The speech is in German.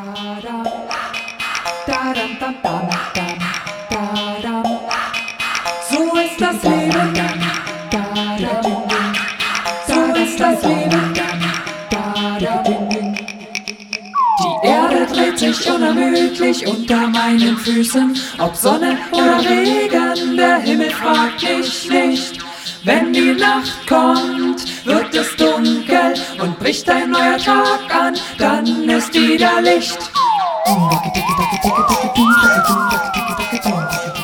da-dam, da-dam, dam, dam, dam, da-dam. So ist das Leben, da-dam, so ist das Leben, da-dam. Die Erde dreht sich unermüdlich unter meinen Füßen, ob Sonne oder Regen, der Himmel fragt mich nicht. Wenn die Nacht kommt, wird es dunkel und bricht ein neuer Tag an, dann ist wieder Licht.